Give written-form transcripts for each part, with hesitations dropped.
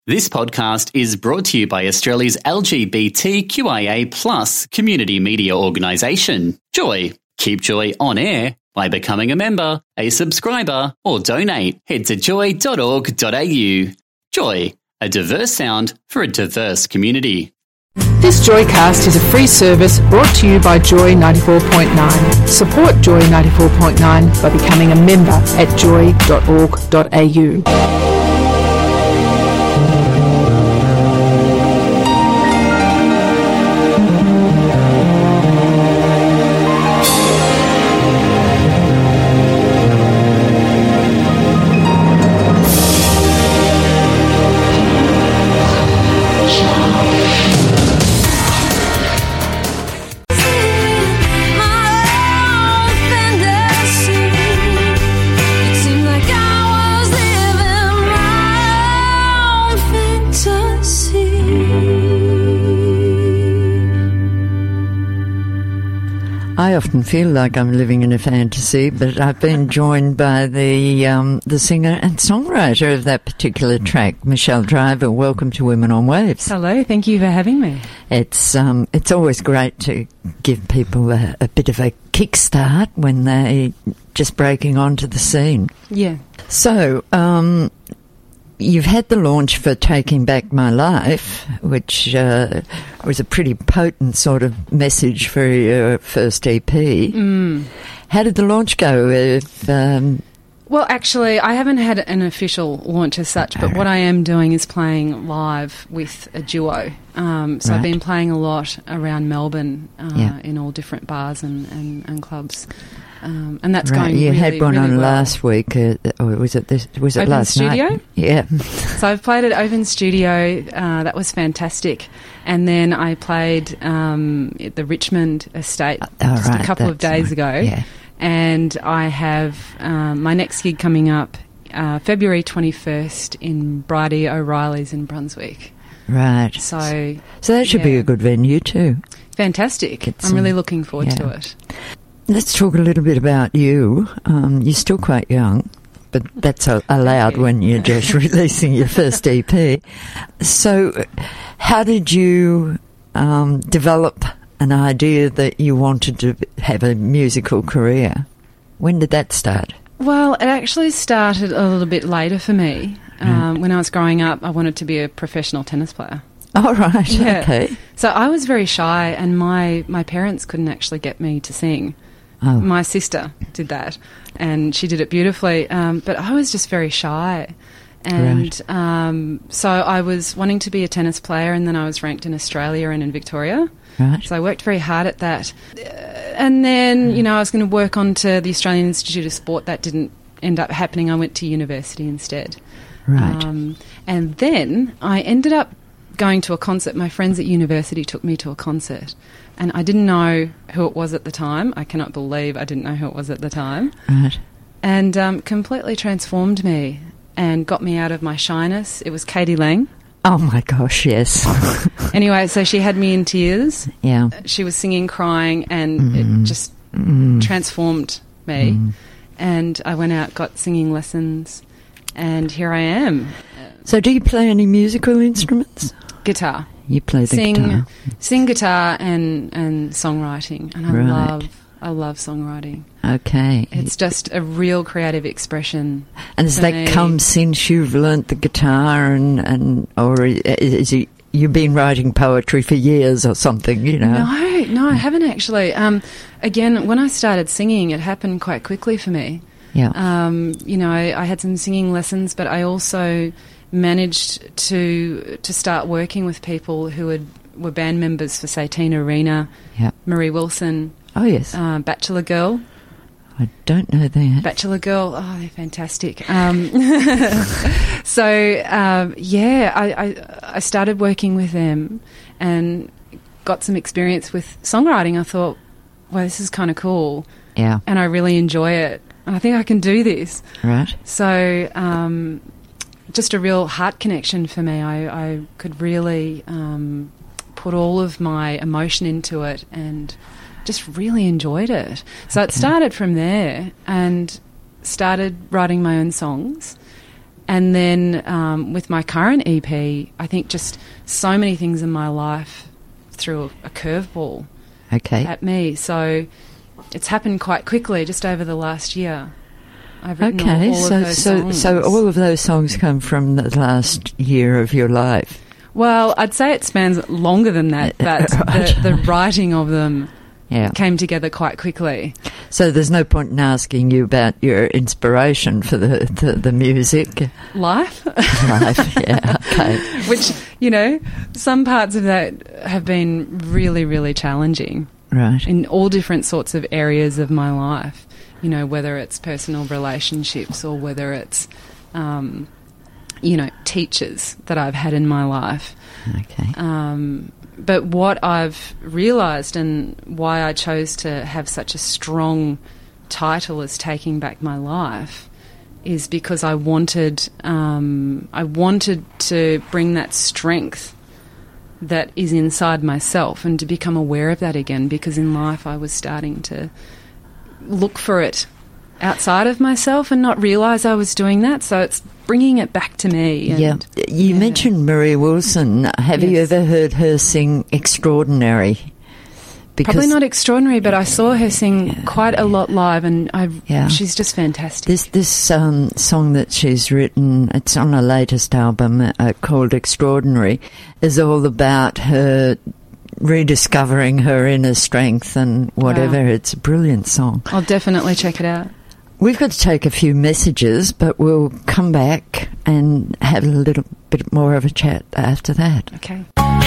This podcast is brought to you by Australia's LGBTQIA+ community media organisation, Joy. Keep Joy on air by becoming a member, a subscriber, or donate. Head to joy.org.au. Joy, a diverse sound for a diverse community. This Joycast is a free service brought to you by Joy 94.9. Support Joy 94.9 by becoming a member at joy.org.au. I often feel like I'm living in a fantasy, but I've been joined by the singer and songwriter of that particular track, Michelle Driver. Welcome to Women on Waves. Hello, thank you for having me. It's always great to give people a bit of a kickstart when they're just breaking onto the scene. Yeah. So, you've had the launch for Taking Back My Life, which was a pretty potent sort of message for your first EP. How did the launch go? Well, actually, I haven't had an official launch as such, but what I am doing is playing live with a duo. So I've been playing a lot around Melbourne in all different bars and clubs. And that's going You really, had one really on well. last week, or was it Open last Studio? night? Yeah. So I've played at Open Studio. That was fantastic. And then I played at the Richmond Estate just a couple of days ago. Yeah. And I have my next gig coming up February 21st in Bridie O'Reilly's in Brunswick. Right. So that should be a good venue too. Fantastic. I'm really looking forward to it. Let's talk a little bit about you. You're still quite young, but that's allowed when you're just releasing your first EP. So how did you develop an idea that you wanted to have a musical career? When did that start? Well, it actually started a little bit later for me. When I was growing up, I wanted to be a professional tennis player. Oh, right. Yeah. Okay. So I was very shy, and my parents couldn't actually get me to sing. Oh. My sister did that, and she did it beautifully, but I was just very shy. And so I was wanting to be a tennis player, and then I was ranked in Australia and in Victoria. Right. So I worked very hard at that. And then, I was going to work on to the Australian Institute of Sport. That didn't end up happening. I went to university instead. Right. And then I ended up going to a concert. My friends at university took me to a concert, and I didn't know who it was at the time. I cannot believe I didn't know who it was at the time. Right. And completely transformed me and got me out of my shyness. It was Katie Lang. Oh, my gosh, yes. Anyway, so she had me in tears. Yeah. She was singing, crying, and it just transformed me. And I went out, got singing lessons, and here I am. So do you play any musical instruments? Guitar. You play the guitar. Sing guitar and songwriting, and I love songwriting. Okay. It's just a real creative expression. And has that come since you've learnt the guitar, or is it you've been writing poetry for years or something? No, I haven't actually. Again, when I started singing, it happened quite quickly for me. Yeah. I had some singing lessons, but I also managed to start working with people who were band members for, say, Tina Arena, Marie Wilson. Oh, yes. Bachelor Girl. I don't know that. Bachelor Girl. Oh, they're fantastic. I started working with them and got some experience with songwriting. I thought, well, this is kind of cool. Yeah. And I really enjoy it. And I think I can do this. Right. So just a real heart connection for me. I could really put all of my emotion into it and just really enjoyed it. So it started from there and started writing my own songs. And then with my current EP, I think just so many things in my life threw a curveball at me. So it's happened quite quickly, just over the last year. I've written all of those songs. So all of those songs come from the last year of your life? Well, I'd say it spans longer than that, but right. the writing of them came together quite quickly. So there's no point in asking you about your inspiration for the music? Life, yeah, okay. Which, some parts of that have been really, really challenging. Right. In all different sorts of areas of my life. Whether it's personal relationships or whether it's, teachers that I've had in my life. Okay. But what I've realised and why I chose to have such a strong title as Taking Back My Life is because I wanted to bring that strength that is inside myself and to become aware of that again, because in life I was starting to look for it outside of myself and not realise I was doing that. So it's bringing it back to me. And, You mentioned Marie Wilson. Have you ever heard her sing Extraordinary? Because probably not Extraordinary, but I saw her sing quite a lot live, and she's just fantastic. This song that she's written, it's on her latest album called Extraordinary, is all about her rediscovering her inner strength and whatever. Wow. It's a brilliant song. I'll definitely check it out. We've got to take a few messages, but we'll come back and have a little bit more of a chat after that. Okay.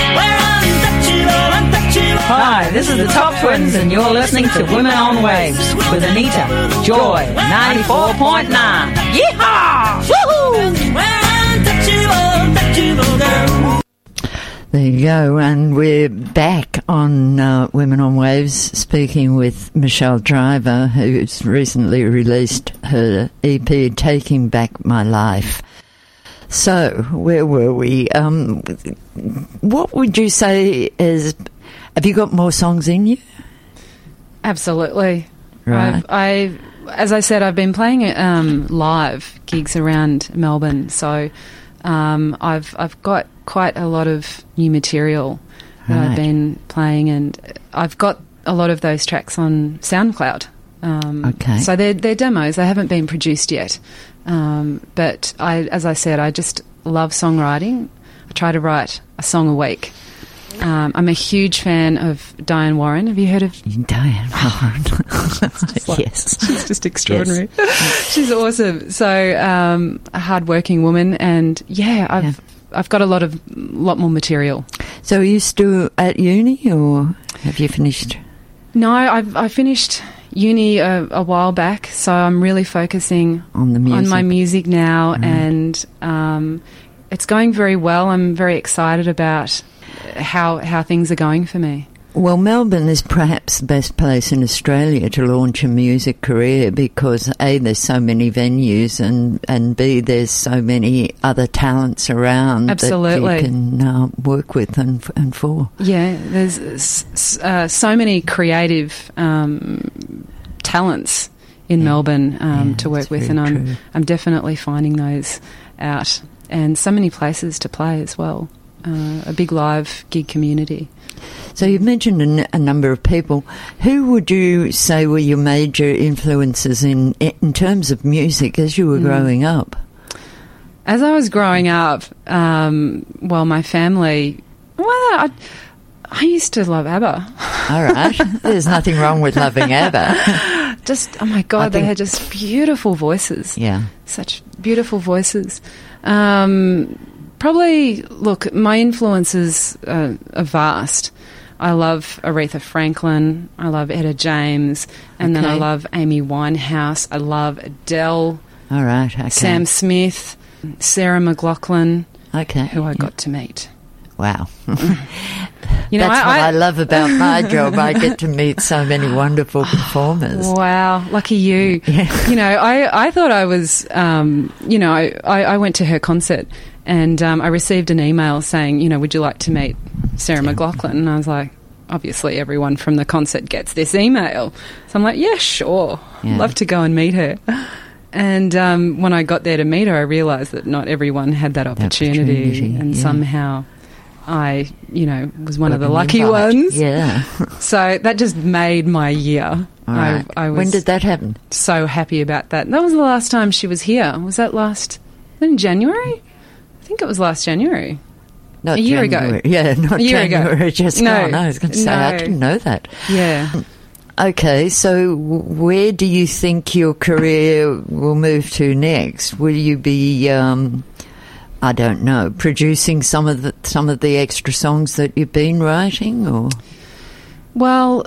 Hi, this is the Top Twins, and you're listening to Women on Waves with Anita, Joy, 94.9. Yeehaw! Woohoo! There you go, and we're back on Women on Waves, speaking with Michelle Driver, who's recently released her EP, Taking Back My Life. So, where were we? What would you say is... Have you got more songs in you? Absolutely. Right. As I said, I've been playing live gigs around Melbourne, so I've got quite a lot of new material that I've been playing, and I've got a lot of those tracks on SoundCloud. Okay. So they're demos. They haven't been produced yet. But as I said, I just love songwriting. I try to write a song a week. I'm a huge fan of Diane Warren. Have you heard of Diane Warren? Yes. She's just extraordinary. Yes. She's awesome. So a hard-working woman, and I've got a lot more material. So are you still at uni, or have you finished? No, I finished uni a while back, so I'm really focusing on my music now, and it's going very well. I'm very excited about how things are going for me. Well, Melbourne is perhaps the best place in Australia to launch a music career because A, there's so many venues, and B, there's so many other talents around Absolutely. that you can work with and for. Yeah, there's so many creative talents in Melbourne to work with, and I'm definitely finding those out, and so many places to play as well. A big live gig community. So you've mentioned a number of people. Who would you say were your major influences in terms of music as you were growing up? As I was growing up, my family... Well, I used to love ABBA. All right. There's nothing wrong with loving ABBA. Just, oh my God, they had just beautiful voices. Yeah. Such beautiful voices. Probably, look, my influences are vast. I love Aretha Franklin, I love Etta James, and then I love Amy Winehouse, I love Adele, all right, okay. Sam Smith, Sarah McLachlan, who I got to meet. Wow. That's what I love about my job. I get to meet so many wonderful performers. Wow, lucky you. Yeah. I thought I was, I went to her concert, and I received an email saying, would you like to meet Sarah McLachlan? And I was like, obviously everyone from the concert gets this email. So I'm like, yeah, sure. Yeah. Love to go and meet her. And when I got there to meet her, I realised that not everyone had that opportunity. And somehow I, was one of the lucky ones. Yeah. So that just made my year. All right. I was when did that happen? So happy about that. That was the last time she was here. Was that in January? I think it was last January. Not a year January. ago. Yeah, not January ago. Just no. gone. I was going to say, I didn't know that. Yeah. Okay, so where do you think your career will move to next? Will you be, I don't know, producing some of the extra songs that you've been writing, or? Well,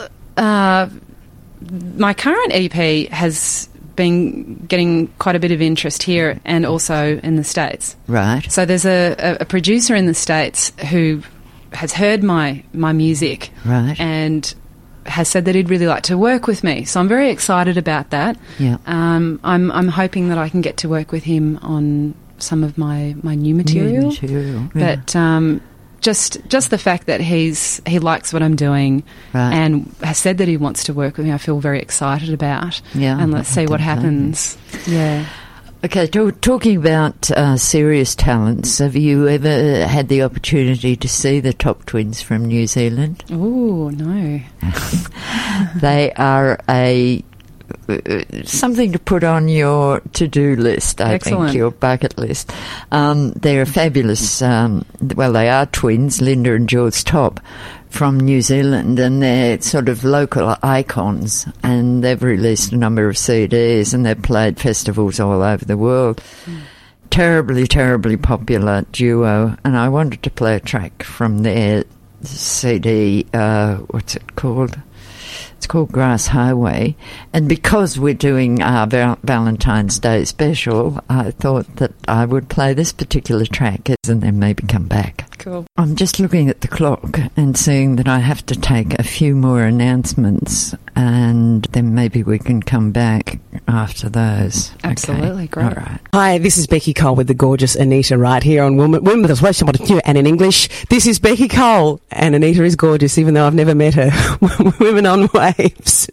my current EP has been getting quite a bit of interest here and also in the States. Right. So there's a producer in the States who has heard my music, right, and has said that he'd really like to work with me. So I'm very excited about that. Yeah. I'm hoping that I can get to work with him on some of my new material. Yeah. But just the fact that he likes what I'm doing, right, and has said that he wants to work with me, I feel very excited about. Yeah. And let's see what happens. Yeah. Okay, talking about serious talents, have you ever had the opportunity to see the Top Twins from New Zealand? Oh, no. They are something to put on your to-do list, I think, your bucket list. They're a fabulous, they are twins, Linda and George Top, from New Zealand, and they're sort of local icons, and they've released a number of CDs, and they've played festivals all over the world. Terribly, terribly popular duo, and I wanted to play a track from their CD, what's it called? It's called Grass Highway, and because we're doing our Valentine's Day special, I thought that I would play this particular track and then maybe come back. Cool. I'm just looking at the clock and seeing that I have to take a few more announcements, and then maybe we can come back after those. Absolutely, okay. great. All right. Hi, this is Becky Cole with the gorgeous Anita right here on Women with a and in English. This is Becky Cole, and Anita is gorgeous, even though I've never met her. Women on Waves,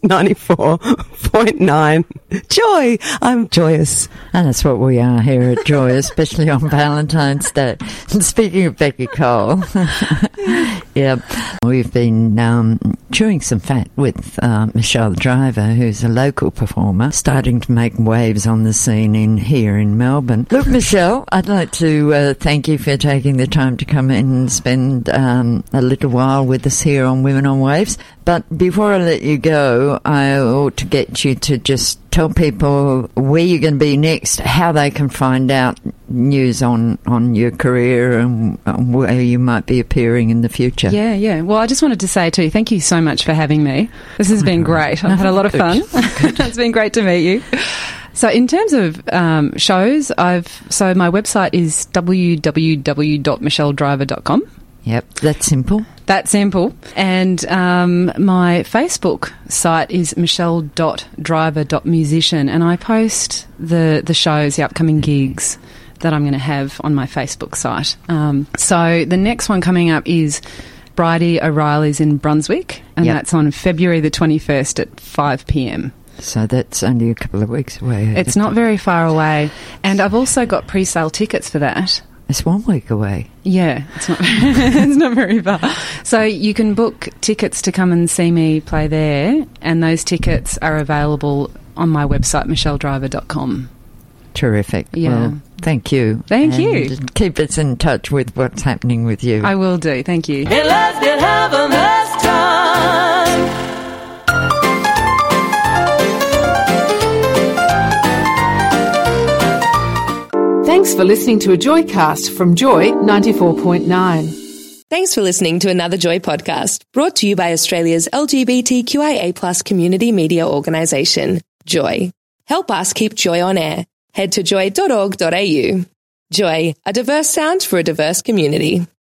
94.9. Joy! I'm joyous. And that's what we are here at Joy, especially on Valentine's Day. And speaking of Becky Cole, yeah, we've been chewing some fat with Michelle Driver, who's a local performer, starting to make waves on the scene here in Melbourne. Look, Michelle, I'd like to thank you for taking the time to come in and spend a little while with us here on Women on Waves. But before I let you go, I ought to get you to just tell people where you're going to be next, how they can find out news on your career and where you might be appearing in the future. Yeah. Well, I just wanted to say too, thank you so much for having me. This has been great. I've had a lot of fun. It's been great to meet you. So in terms of shows, my website is www.michelledriver.com. Yep, that's simple. That's simple. And my Facebook site is michelle.driver.musician, and I post the shows, the upcoming gigs that I'm going to have on my Facebook site. So the next one coming up is Bridie O'Reilly's in Brunswick, and that's on February the 21st at 5 p.m. So that's only a couple of weeks away. It's not very far away. And I've also got pre-sale tickets for that. It's 1 week away. Yeah, it's not it's not very far. So you can book tickets to come and see me play there, and those tickets are available on my website, michelledriver.com. Terrific. Yeah. Well, thank you. Thank you. Keep us in touch with what's happening with you. I will do. Thank you. Hey, let's get heaven this time. Thanks for listening to a Joycast from Joy 94.9. Thanks for listening to another Joy podcast, brought to you by Australia's LGBTQIA+ community media organisation, Joy. Help us keep Joy on air. Head to joy.org.au. Joy, a diverse sound for a diverse community.